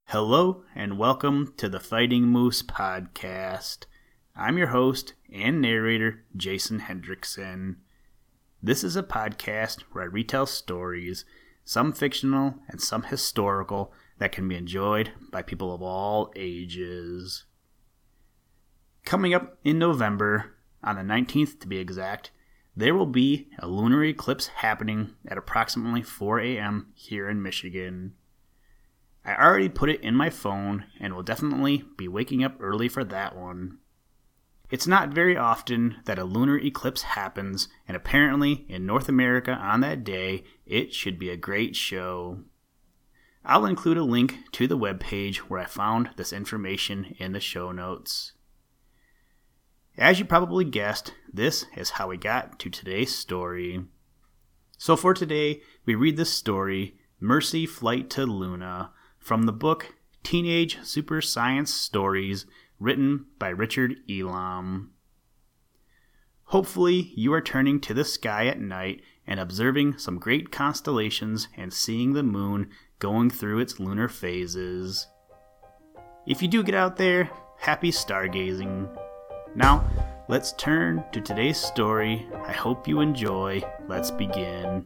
Hello and welcome to the Fighting Moose podcast. I'm your host and narrator, Jason Hendrickson. This is a podcast where I retell stories, some fictional and some historical, that can be enjoyed by people of all ages. Coming up in November, on the 19th to be exact, there will be a lunar eclipse happening at approximately 4 a.m. here in Michigan. I already put it in my phone and will definitely be waking up early for that one. It's not very often that a lunar eclipse happens, and apparently in North America on that day, it should be a great show. I'll include a link to the webpage where I found this information in the show notes. As you probably guessed, this is how we got to today's story. So for today, we read this story, Mercy Flight to Luna, from the book Teenage Super Science Stories, written by Richard Elam. Hopefully, you are turning to the sky at night and observing some great constellations and seeing the moon going through its lunar phases. If you do get out there, happy stargazing. Now, let's turn to today's story. I hope you enjoy. Let's begin.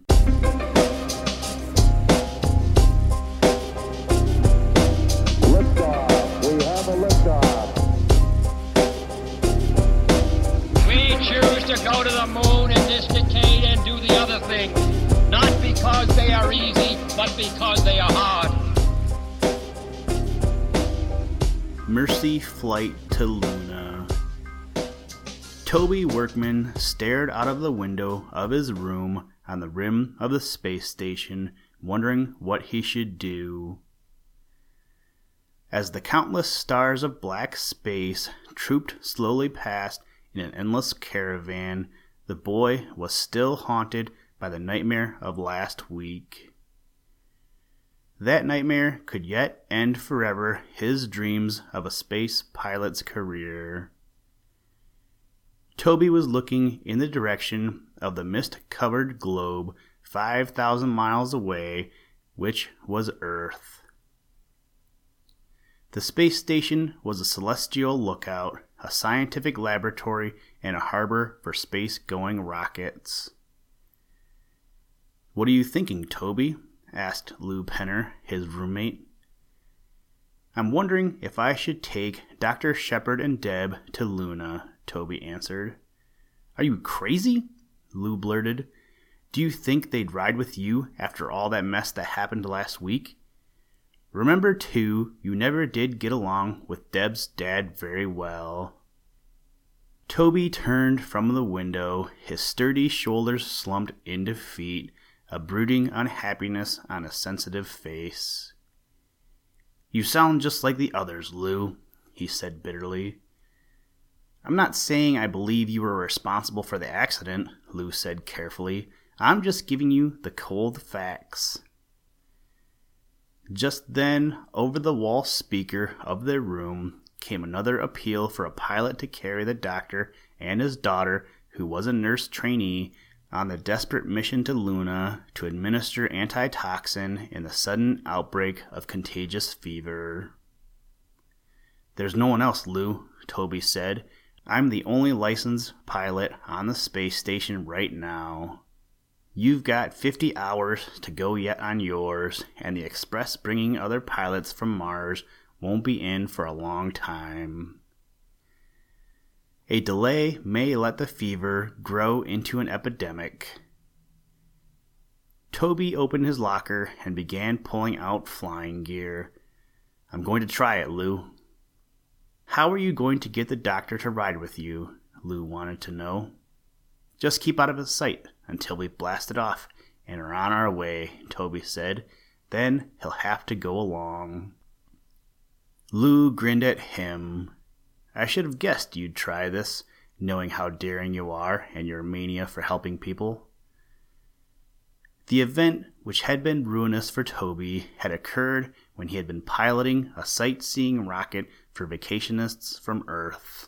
To go to the moon in this decade and do the other things, not because they are easy, but because they are hard. Mercy Flight to Luna. Toby Workman stared out of the window of his room on the rim of the space station, wondering what he should do. As the countless stars of black space trooped slowly past in an endless caravan, the boy was still haunted by the nightmare of last week. That nightmare could yet end forever his dreams of a space pilot's career. Toby was looking in the direction of the mist-covered globe 5,000 miles away, which was Earth. The space station was a celestial lookout, a scientific laboratory, and a harbor for space-going rockets. "What are you thinking, Toby?" asked Lou Penner, his roommate. "I'm wondering if I should take Dr. Shepard and Deb to Luna," Toby answered. "Are you crazy?" Lou blurted. "Do you think they'd ride with you after all that mess that happened last week? Remember, too, you never did get along with Deb's dad very well." Toby turned from the window, his sturdy shoulders slumped in defeat, a brooding unhappiness on a sensitive face. "You sound just like the others, Lou," he said bitterly. "I'm not saying I believe you were responsible for the accident," Lou said carefully. "I'm just giving you the cold facts." Just then, over the wall speaker of their room, came another appeal for a pilot to carry the doctor and his daughter, who was a nurse trainee, on the desperate mission to Luna to administer antitoxin in the sudden outbreak of contagious fever. "There's no one else, Lou," Toby said. "I'm the only licensed pilot on the space station right now. You've got 50 hours to go yet on yours, and the express bringing other pilots from Mars won't be in for a long time. A delay may let the fever grow into an epidemic." Toby opened his locker and began pulling out flying gear. "I'm going to try it, Lou." "How are you going to get the doctor to ride with you?" Lou wanted to know. "Just keep out of his sight until we've blasted off and are on our way," Toby said. "Then he'll have to go along." Lou grinned at him. "I should have guessed you'd try this, knowing how daring you are and your mania for helping people." The event, which had been ruinous for Toby, had occurred when he had been piloting a sightseeing rocket for vacationists from Earth.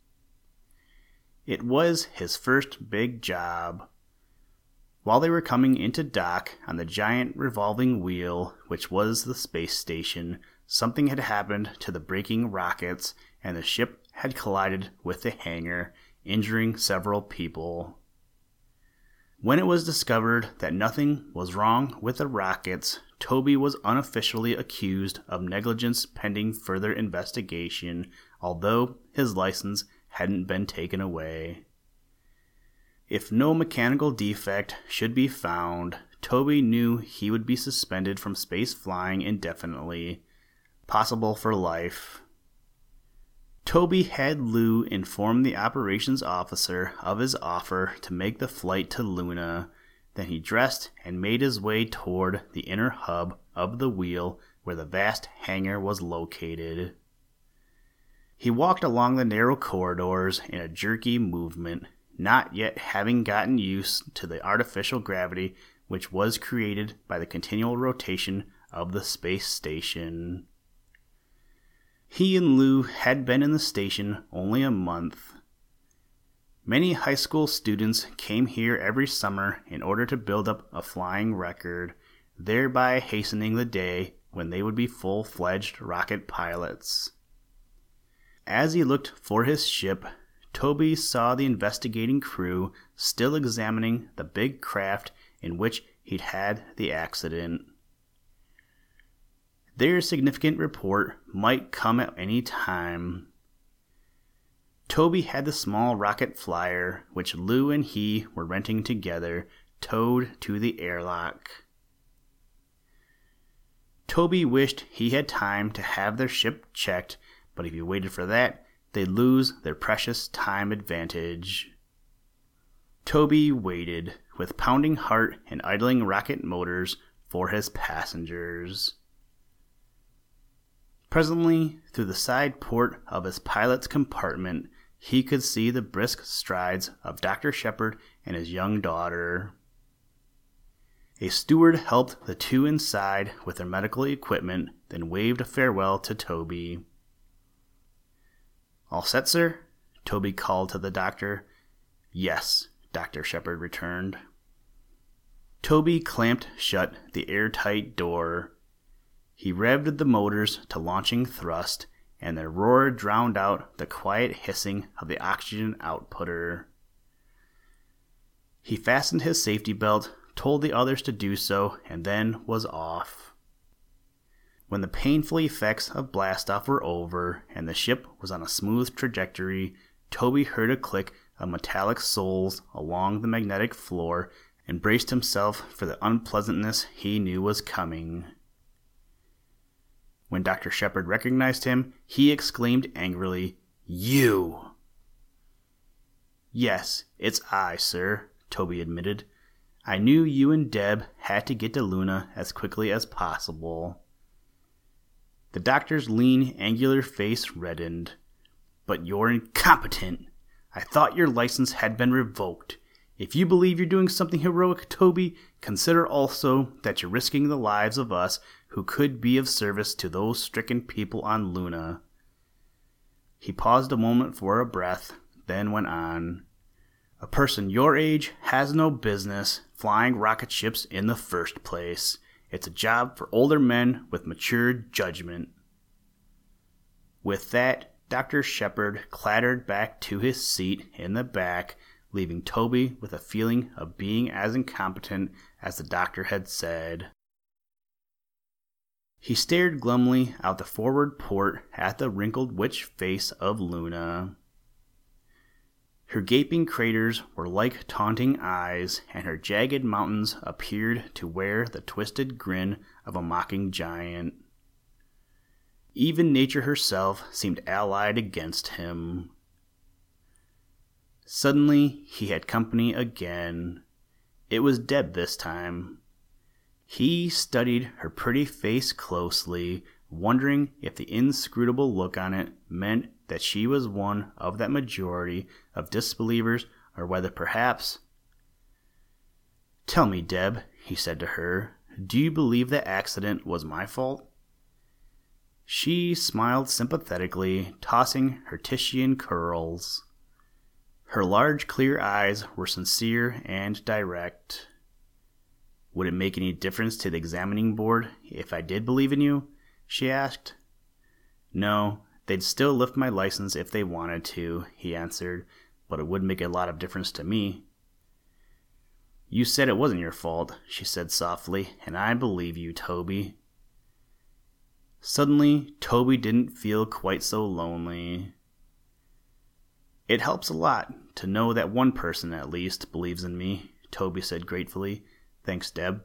It was his first big job. While they were coming into dock on the giant revolving wheel, which was the space station, something had happened to the braking rockets and the ship had collided with the hangar, injuring several people. When it was discovered that nothing was wrong with the rockets, Toby was unofficially accused of negligence pending further investigation, although his license hadn't been taken away. If no mechanical defect should be found, Toby knew he would be suspended from space flying indefinitely, possible for life. Toby had Lou inform the operations officer of his offer to make the flight to Luna. Then he dressed and made his way toward the inner hub of the wheel where the vast hangar was located. He walked along the narrow corridors in a jerky movement, not yet having gotten used to the artificial gravity which was created by the continual rotation of the space station. He and Lou had been in the station only a month. Many high school students came here every summer in order to build up a flying record, thereby hastening the day when they would be full-fledged rocket pilots. As he looked for his ship, Toby saw the investigating crew still examining the big craft in which he'd had the accident. Their significant report might come at any time. Toby had the small rocket flyer, which Lou and he were renting together, towed to the airlock. Toby wished he had time to have their ship checked, but if he waited for that, they'd lose their precious time advantage. Toby waited, with pounding heart and idling rocket motors, for his passengers. Presently, through the side port of his pilot's compartment, he could see the brisk strides of Dr. Shepard and his young daughter. A steward helped the two inside with their medical equipment, then waved a farewell to Toby. "All set, sir?" Toby called to the doctor. "Yes," Dr. Shepard returned. Toby clamped shut the airtight door. He revved the motors to launching thrust, and their roar drowned out the quiet hissing of the oxygen outputter. He fastened his safety belt, told the others to do so, and then was off. When the painful effects of blastoff were over and the ship was on a smooth trajectory, Toby heard a click of metallic soles along the magnetic floor and braced himself for the unpleasantness he knew was coming. When Dr. Shepard recognized him, he exclaimed angrily, "You!" "Yes, it's I, sir," Toby admitted. "I knew you and Deb had to get to Luna as quickly as possible." The doctor's lean, angular face reddened. "But you're incompetent. I thought your license had been revoked. If you believe you're doing something heroic, Toby, consider also that you're risking the lives of us who could be of service to those stricken people on Luna." He paused a moment for a breath, then went on. "A person your age has no business flying rocket ships in the first place. It's a job for older men with mature judgment." With that, Dr. Shepard clattered back to his seat in the back, leaving Toby with a feeling of being as incompetent as the doctor had said. He stared glumly out the forward port at the wrinkled witch face of Luna. Her gaping craters were like taunting eyes, and her jagged mountains appeared to wear the twisted grin of a mocking giant. Even nature herself seemed allied against him. Suddenly, he had company again. It was Deb this time. He studied her pretty face closely, wondering if the inscrutable look on it meant that she was one of that majority of disbelievers, or whether perhaps... "Tell me, Deb," he said to her, "do you believe the accident was my fault?" She smiled sympathetically, tossing her Titian curls. Her large, clear eyes were sincere and direct. "Would it make any difference to the examining board if I did believe in you? she asked. No, they'd still lift my license if they wanted to, he answered, but it would make a lot of difference to me. You said it wasn't your fault, she said softly, and I believe you, Toby. Suddenly, Toby didn't feel quite so lonely. It helps a lot to know that one person, at least, believes in me, Toby said gratefully. Thanks, Deb.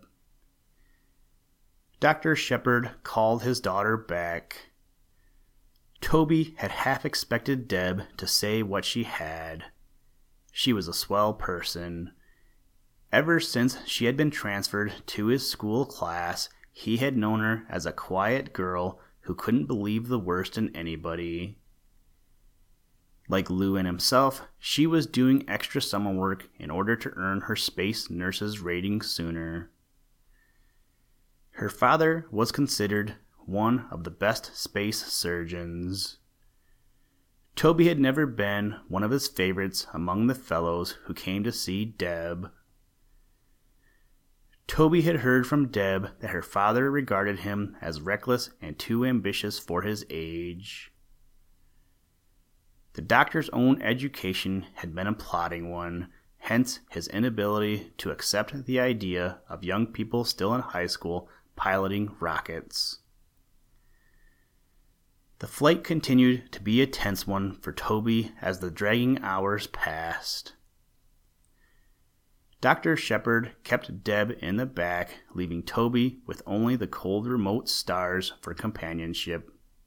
Dr. Shepard called his daughter back. Toby had half expected Deb to say what she had. She was a swell person. Ever since she had been transferred to his school class, he had known her as a quiet girl who couldn't believe the worst in anybody. Like Lou and himself, she was doing extra summer work in order to earn her space nurse's rating sooner. Her father was considered one of the best space surgeons. Toby had never been one of his favorites among the fellows who came to see Deb. Toby had heard from Deb that her father regarded him as reckless and too ambitious for his age. The doctor's own education had been a plodding one, hence his inability to accept the idea of young people still in high school piloting rockets. The flight continued to be a tense one for Toby as the dragging hours passed. Dr. Shepard kept Deb in the back, leaving Toby with only the cold remote stars for companionship.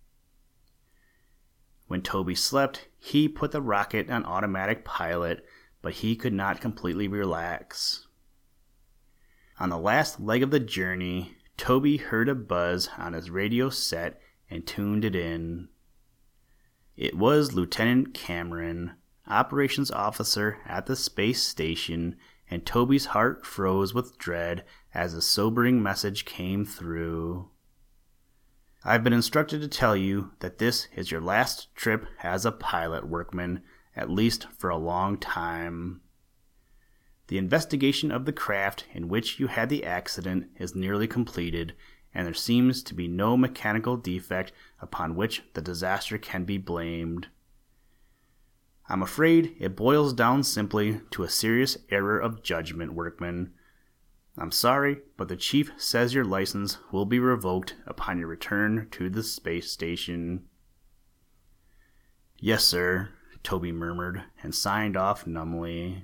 When Toby slept, he put the rocket on automatic pilot, but he could not completely relax. On the last leg of the journey, Toby heard a buzz on his radio set and tuned it in. It was Lieutenant Cameron, operations officer at the space station, and Toby's heart froze with dread as a sobering message came through. I've been instructed to tell you that this is your last trip as a pilot, Workman, at least for a long time. The investigation of the craft in which you had the accident is nearly completed, and there seems to be no mechanical defect upon which the disaster can be blamed. I'm afraid it boils down simply to a serious error of judgment, Workman. I'm sorry, but the chief says your license will be revoked upon your return to the space station. Yes, sir, Toby murmured and signed off numbly.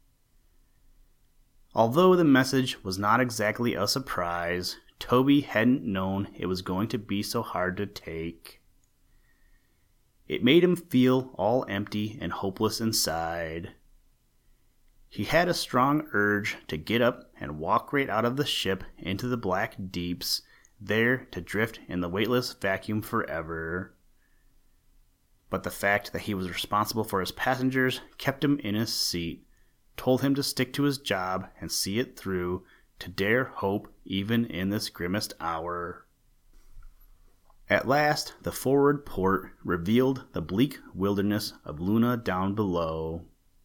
Although the message was not exactly a surprise, Toby hadn't known it was going to be so hard to take. It made him feel all empty and hopeless inside. He had a strong urge to get up and walk right out of the ship into the black deeps, there to drift in the weightless vacuum forever. But the fact that he was responsible for his passengers kept him in his seat, told him to stick to his job and see it through, to dare hope even in this grimmest hour. At last, the forward port revealed the bleak wilderness of Luna down below.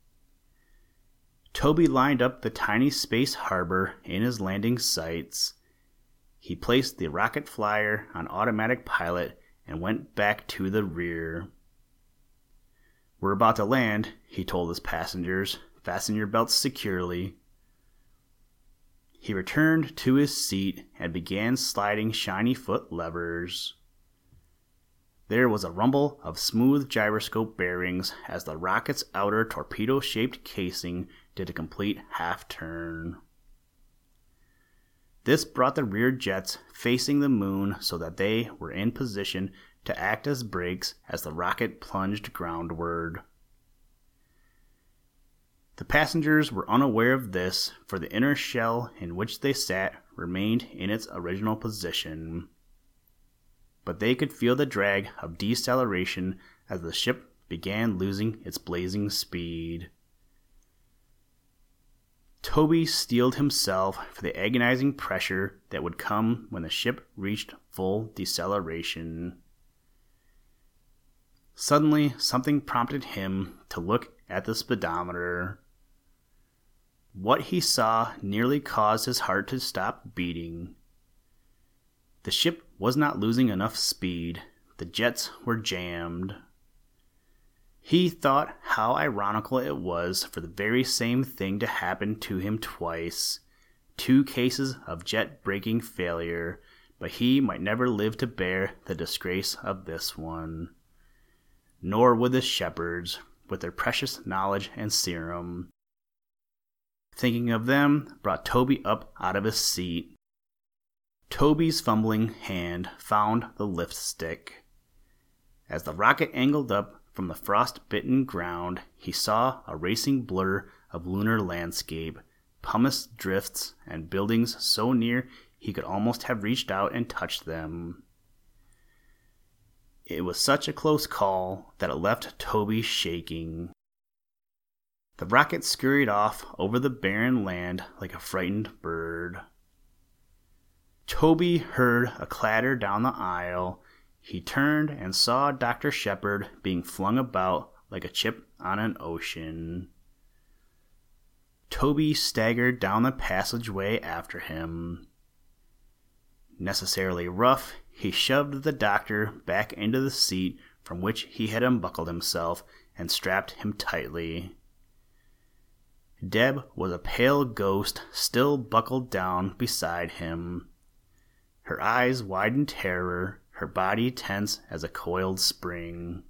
Toby lined up the tiny space harbor in his landing sights. He placed the rocket flyer on automatic pilot and went back to the rear. We're about to land, he told his passengers. Fasten your belts securely. He returned to his seat and began sliding shiny foot levers. There was a rumble of smooth gyroscope bearings as the rocket's outer torpedo-shaped casing did a complete half-turn. This brought the rear jets facing the moon so that they were in position to act as brakes as the rocket plunged groundward. The passengers were unaware of this, for the inner shell in which they sat remained in its original position. But they could feel the drag of deceleration as the ship began losing its blazing speed. Toby steeled himself for the agonizing pressure that would come when the ship reached full deceleration. Suddenly, something prompted him to look at the speedometer. What he saw nearly caused his heart to stop beating. The ship was not losing enough speed. The jets were jammed. He thought how ironical it was for the very same thing to happen to him twice. 2 cases of jet braking failure, but he might never live to bear the disgrace of this one. Nor would the shepherds, with their precious knowledge and serum. Thinking of them brought Toby up out of his seat. Toby's fumbling hand found the lift stick. As the rocket angled up from the frost-bitten ground, he saw a racing blur of lunar landscape, pumice drifts, and buildings so near he could almost have reached out and touched them. It was such a close call that it left Toby shaking. The rocket scurried off over the barren land like a frightened bird. Toby heard a clatter down the aisle. He turned and saw Dr. Shepard being flung about like a chip on an ocean. Toby staggered down the passageway after him. Necessarily rough, he shoved the doctor back into the seat from which he had unbuckled himself and strapped him tightly. Deb was a pale ghost still buckled down beside him. Her eyes wide in terror, her body tense as a coiled spring.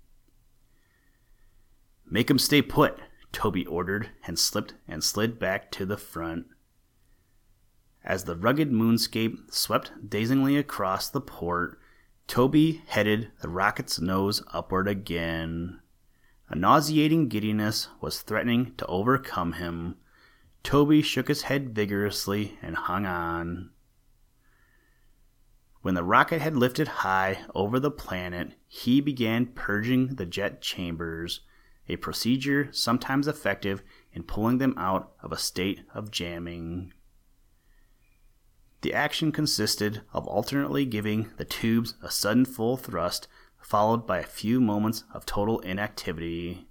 "Make him stay put," Toby ordered, and slipped and slid back to the front. As the rugged moonscape swept dazingly across the port, Toby headed the rocket's nose upward again. A nauseating giddiness was threatening to overcome him. Toby shook his head vigorously and hung on. When the rocket had lifted high over the planet, he began purging the jet chambers, a procedure sometimes effective in pulling them out of a state of jamming. The action consisted of alternately giving the tubes a sudden full thrust, followed by a few moments of total inactivity.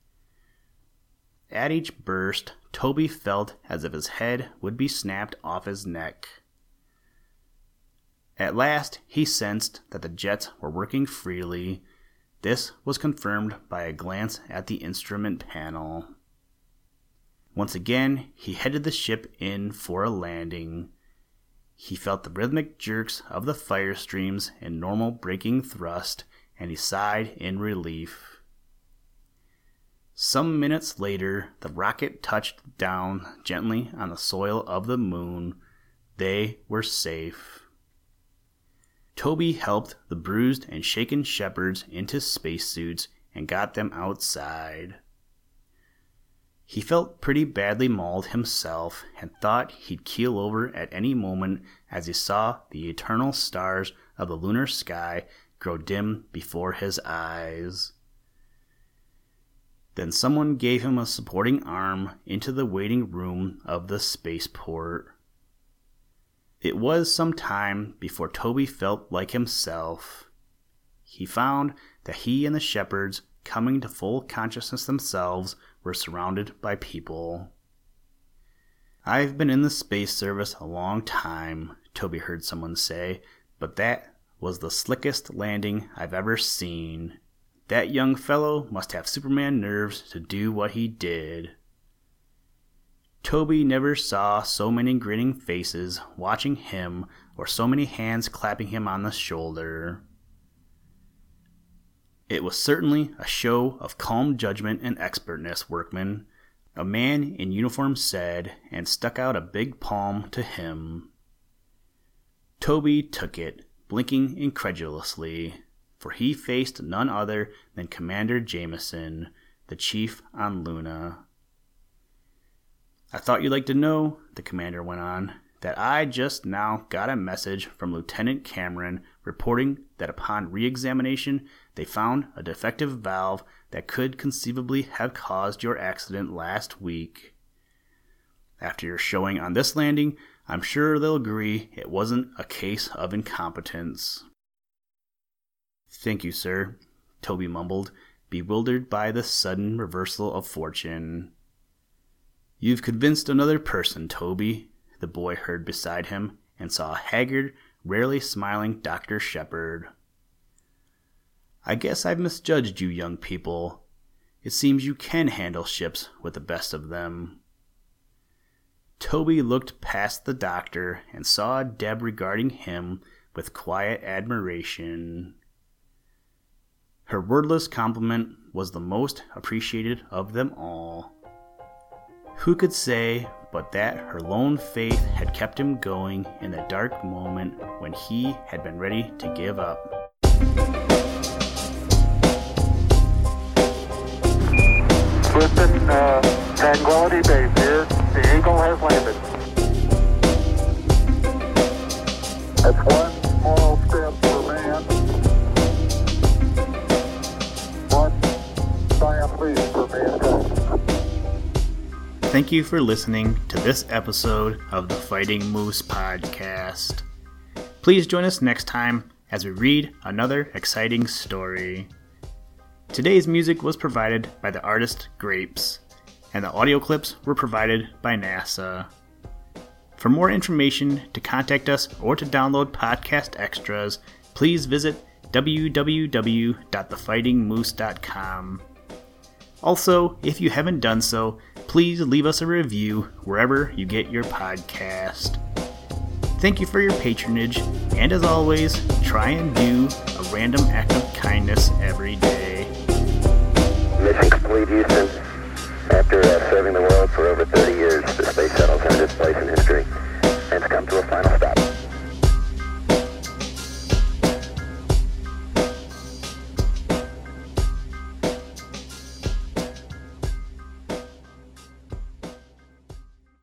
At each burst, Toby felt as if his head would be snapped off his neck. At last, he sensed that the jets were working freely. This was confirmed by a glance at the instrument panel. Once again, he headed the ship in for a landing. He felt the rhythmic jerks of the fire streams in normal braking thrust, and he sighed in relief. Some minutes later, the rocket touched down gently on the soil of the moon. They were safe. Toby helped the bruised and shaken shepherds into spacesuits and got them outside. He felt pretty badly mauled himself and thought he'd keel over at any moment as he saw the eternal stars of the lunar sky grow dim before his eyes. Then someone gave him a supporting arm into the waiting room of the spaceport. It was some time before Toby felt like himself. He found that he and the shepherds, coming to full consciousness themselves, were surrounded by people. "I've been in the space service a long time," Toby heard someone say, "but that was the slickest landing I've ever seen. That young fellow must have Superman nerves to do what he did." Toby never saw so many grinning faces watching him or so many hands clapping him on the shoulder. "It was certainly a show of calm judgment and expertness, workman," a man in uniform said, and stuck out a big palm to him. Toby took it, blinking incredulously, for he faced none other than Commander Jameson, the chief on Luna. "I thought you'd like to know," the commander went on, "that I just now got a message from Lieutenant Cameron reporting that upon re-examination they found a defective valve that could conceivably have caused your accident last week. After your showing on this landing, I'm sure they'll agree it wasn't a case of incompetence." "Thank you, sir," Toby mumbled, bewildered by the sudden reversal of fortune. "You've convinced another person, Toby," the boy heard beside him, and saw a haggard, rarely smiling Dr. Shepard. "I guess I've misjudged you young people. It seems you can handle ships with the best of them." Toby looked past the doctor and saw Deb regarding him with quiet admiration. Her wordless compliment was the most appreciated of them all. Who could say but that her lone faith had kept him going in the dark moment when he had been ready to give up? Listen, Tranquility Base here. The Eagle has landed. That's one small step for man, one giant leap for mankind. Thank you for listening to this episode of the Fighting Moose Podcast. Please join us next time as we read another exciting story. Today's music was provided by the artist Grapes, and the audio clips were provided by NASA. For more information, to contact us, or to download podcast extras, please visit www.thefightingmoose.com. Also, if you haven't done so, please leave us a review wherever you get your podcast. Thank you for your patronage, and as always, try and do a random act of kindness every day. Mission complete, Houston. After serving the world for over 30 years, the space shuttle's earned its place in history.